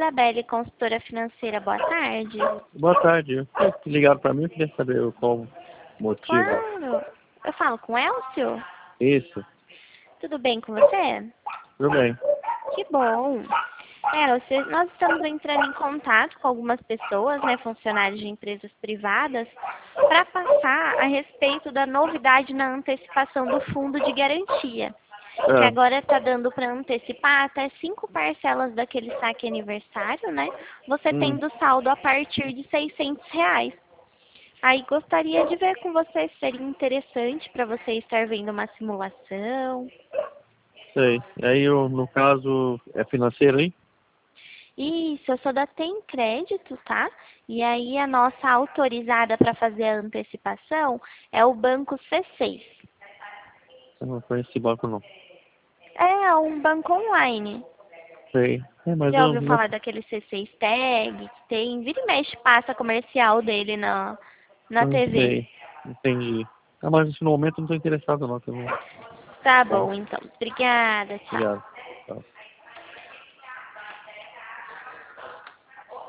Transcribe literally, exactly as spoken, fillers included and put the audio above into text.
Isabelle, consultora financeira. Boa tarde. Boa tarde. Ligaram para mim, eu queria saber o qual motivo. Claro. Eu falo com o Elcio? Isso. Tudo bem com você? Tudo bem. Que bom. Elcio, nós estamos entrando em contato com algumas pessoas, né, funcionários de empresas privadas, para passar a respeito da novidade na antecipação do fundo de garantia. Que É. agora está dando para antecipar até cinco parcelas daquele saque aniversário, né? Você Hum. tendo saldo a partir de seiscentos reais. Aí gostaria de ver com você se seria interessante para você estar vendo uma simulação. Sei. E aí, eu, no caso, é financeiro, hein? Isso, eu sou da Tem Crédito, tá? E aí a nossa autorizada para fazer a antecipação é o banco C seis. Eu não conheço esse banco, não. É um banco online. Sei. É, mas Já eu ouviu não falar daquele C seis Tag que tem? Vira e mexe, passa comercial dele na, na não T V. sei. Entendi. Ah, mas no momento eu não estou interessado, não. Tá bom. Tá Bom, bom, então. Obrigada, tchau. obrigado.